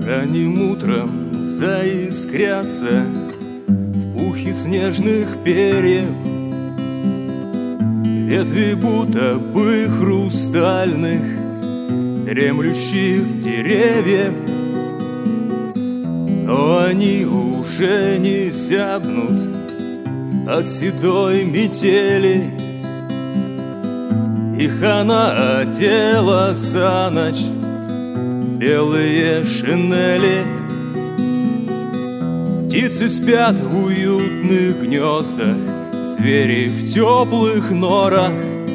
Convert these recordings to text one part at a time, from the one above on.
Ранним утром заискрятся в пухе снежных перьев ветви будто бы хрустальных дремлющих деревьев, но они уже не зябнут от седой метели. Их она одела за ночь белые шинели. Птицы спят в уютных гнездах, звери в теплых норах,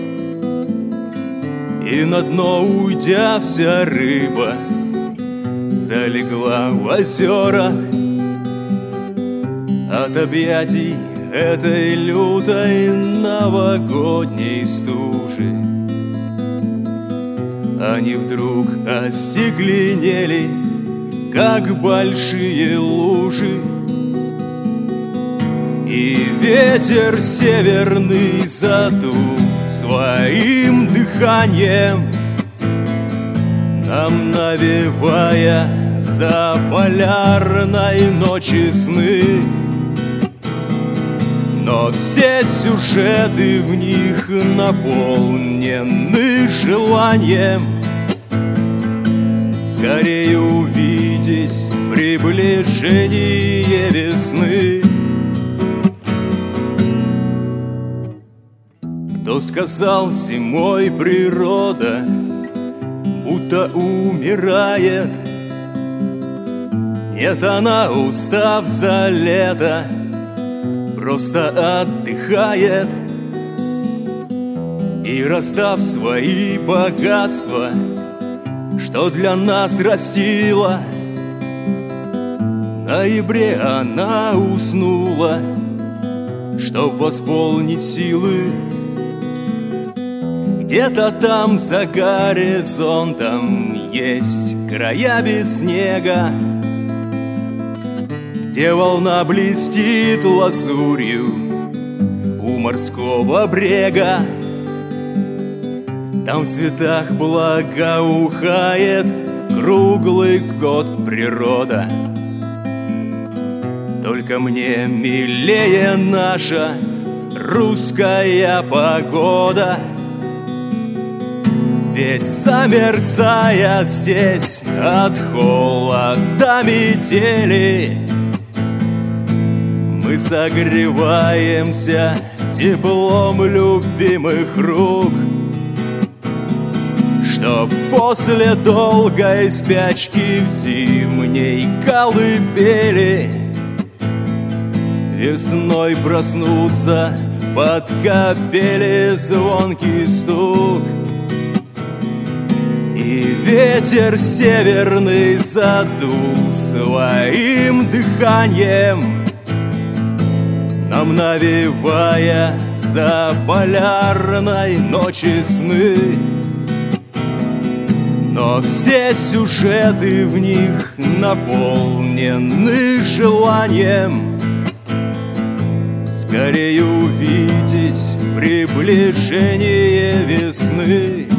и на дно уйдя вся рыба залегла в озерах. От объятий этой лютой новогодней стужи они вдруг остекленели, как большие лужи. И ветер северный задул своим дыханием, нам навевая за полярной ночи сны. Но все сюжеты в них наполнены желанием скорее увидеть приближение весны. Кто сказал зимой природа будто умирает? Нет, она, устав за лето, просто отдыхает. И раздав свои богатства, что для нас растила, в ноябре она уснула, чтоб восполнить силы. Где-то там за горизонтом есть края без снега, где волна блестит лазурью у морского брега. Там в цветах благоухает круглый год природа. Только мне милее наша русская погода, ведь замерзая здесь от холода метели, мы согреваемся теплом любимых рук, чтоб после долгой спячки в зимней колыбели весной проснуться под капели звонкий стук. И ветер северный задул своим дыханием, нам навевая за полярной ночи сны. Но все сюжеты в них наполнены желанием скорее увидеть приближение весны.